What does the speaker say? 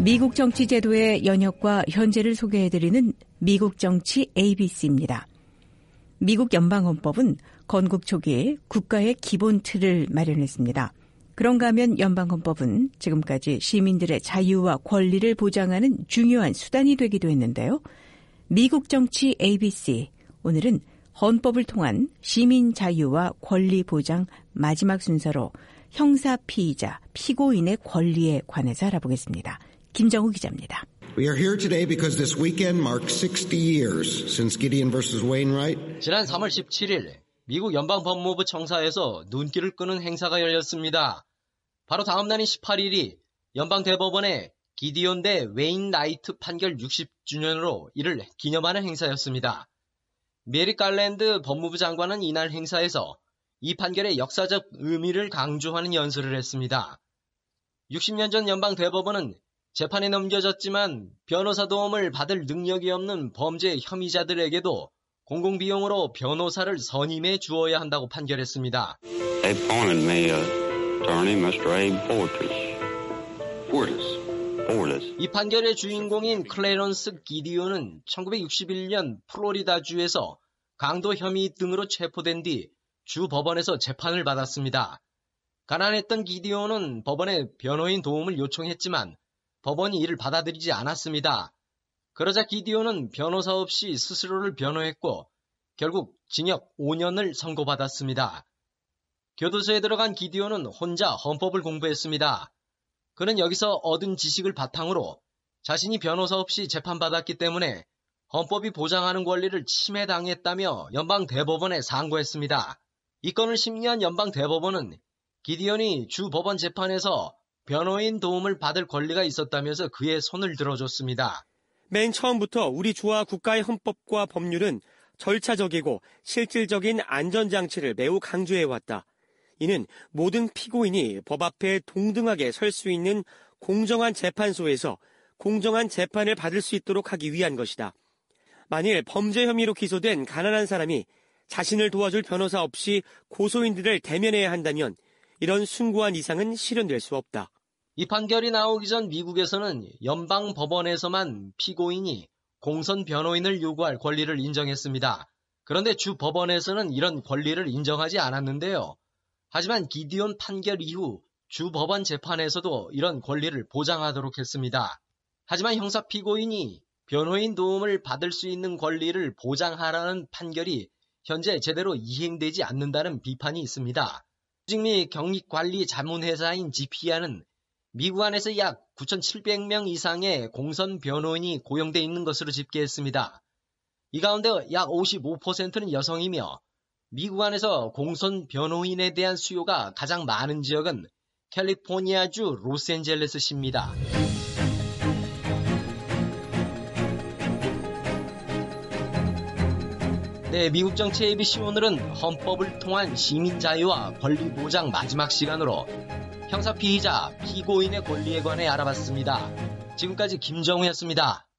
미국 정치 제도의 연혁과 현재를 소개해드리는 미국 정치 ABC입니다. 미국 연방헌법은 건국 초기에 국가의 기본 틀을 마련했습니다. 그런가 하면 연방헌법은 지금까지 시민들의 자유와 권리를 보장하는 중요한 수단이 되기도 했는데요. 미국 정치 ABC, 오늘은 헌법을 통한 시민 자유와 권리 보장 마지막 순서로 형사 피의자, 피고인의 권리에 관해서 알아보겠습니다. 김정우 기자입니다. We are here today because this weekend marks 60 years since Gideon vs. Wainwright. 지난 3월 17일 미국 연방법무부 청사에서 눈길을 끄는 행사가 열렸습니다. 바로 다음 날인 18일이 연방대법원의 기디온 대 웨인라이트 판결 60주년으로 이를 기념하는 행사였습니다. 메리 갈랜드 법무부 장관은 이날 행사에서 이 판결의 역사적 의미를 강조하는 연설을 했습니다. 60년 전 연방대법원은 재판에 넘겨졌지만 변호사 도움을 받을 능력이 없는 범죄 혐의자들에게도 공공비용으로 변호사를 선임해 주어야 한다고 판결했습니다. They appointed me attorney, Mr. Abe Fortas. 이 판결의 주인공인 클래런스 기디온은 1961년 플로리다주에서 강도 혐의 등으로 체포된 뒤 주 법원에서 재판을 받았습니다. 가난했던 기디온은 법원에 변호인 도움을 요청했지만 법원이 이를 받아들이지 않았습니다. 그러자 기디온은 변호사 없이 스스로를 변호했고 결국 징역 5년을 선고받았습니다. 교도소에 들어간 기디온은 혼자 헌법을 공부했습니다. 그는 여기서 얻은 지식을 바탕으로 자신이 변호사 없이 재판받았기 때문에 헌법이 보장하는 권리를 침해당했다며 연방대법원에 상고했습니다. 이 건을 심리한 연방대법원은 기디온이 주 법원 재판에서 변호인 도움을 받을 권리가 있었다면서 그의 손을 들어줬습니다. 맨 처음부터 우리 주와 국가의 헌법과 법률은 절차적이고 실질적인 안전장치를 매우 강조해왔다. 이는 모든 피고인이 법 앞에 동등하게 설 수 있는 공정한 재판소에서 공정한 재판을 받을 수 있도록 하기 위한 것이다. 만일 범죄 혐의로 기소된 가난한 사람이 자신을 도와줄 변호사 없이 고소인들을 대면해야 한다면 이런 숭고한 이상은 실현될 수 없다. 이 판결이 나오기 전 미국에서는 연방법원에서만 피고인이 공선 변호인을 요구할 권리를 인정했습니다. 그런데 주 법원에서는 이런 권리를 인정하지 않았는데요. 하지만 기디온 판결 이후 주 법원 재판에서도 이런 권리를 보장하도록 했습니다. 하지만 형사 피고인이 변호인 도움을 받을 수 있는 권리를 보장하라는 판결이 현재 제대로 이행되지 않는다는 비판이 있습니다. 조직 및 경익관리 자문회사인 GPA는 미국 안에서 약 9,700명 이상의 공선 변호인이 고용돼 있는 것으로 집계했습니다. 이 가운데 약 55%는 여성이며 미국 안에서 공선 변호인에 대한 수요가 가장 많은 지역은 캘리포니아주 로스앤젤레스시입니다. 네, 미국 정치 ABC 오늘은 헌법을 통한 시민 자유와 권리 보장 마지막 시간으로 형사 피의자, 피고인의 권리에 관해 알아봤습니다. 지금까지 김정우였습니다.